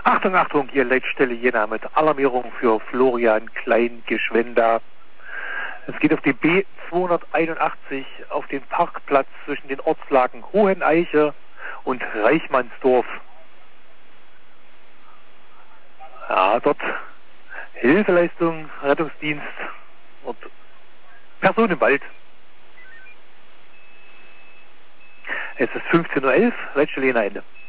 Achtung, Achtung, hier Leitstelle Jena mit Alarmierung für Florian Klein-Geschwenda. Es geht auf die B281 auf den Parkplatz zwischen den Ortslagen Hoheneiche und Reichmannsdorf. Ja, dort Hilfeleistung, Rettungsdienst und Person im Wald. Es ist 15:11 Uhr, Leitstelle Jena Ende.